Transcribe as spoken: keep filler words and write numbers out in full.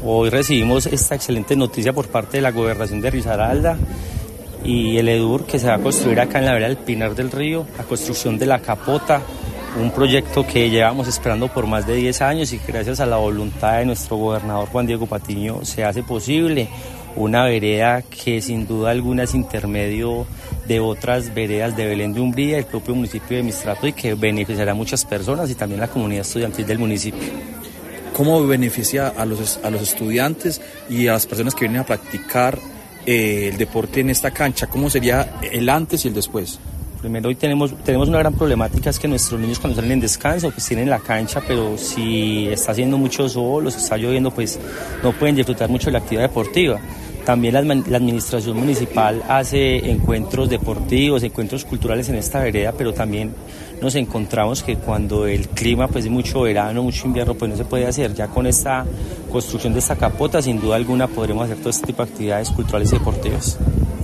hoy recibimos esta excelente noticia por parte de la Gobernación de Risaralda y el EDUR que se va a construir acá en la vereda del Pinar del Río, la construcción de la capota, un proyecto que llevamos esperando por más de diez años y que gracias a la voluntad de nuestro gobernador Juan Diego Patiño se hace posible. Una vereda que sin duda alguna es intermedio de otras veredas de Belén de Umbría, el propio municipio de Mistrato, y que beneficiará a muchas personas y también a la comunidad estudiantil del municipio. ¿Cómo beneficia a los, a los estudiantes y a las personas que vienen a practicar eh, el deporte en esta cancha? ¿Cómo sería el antes y el después? Primero, hoy tenemos, tenemos una gran problemática, es que nuestros niños cuando salen en descanso pues tienen la cancha, pero si está haciendo mucho sol o si está lloviendo pues no pueden disfrutar mucho de la actividad deportiva. También la, la administración municipal hace encuentros deportivos, encuentros culturales en esta vereda, pero también nos encontramos que cuando el clima pues es mucho verano, mucho invierno, pues no se puede hacer. Ya con esta construcción de esta capota, sin duda alguna podremos hacer todo este tipo de actividades culturales y deportivas.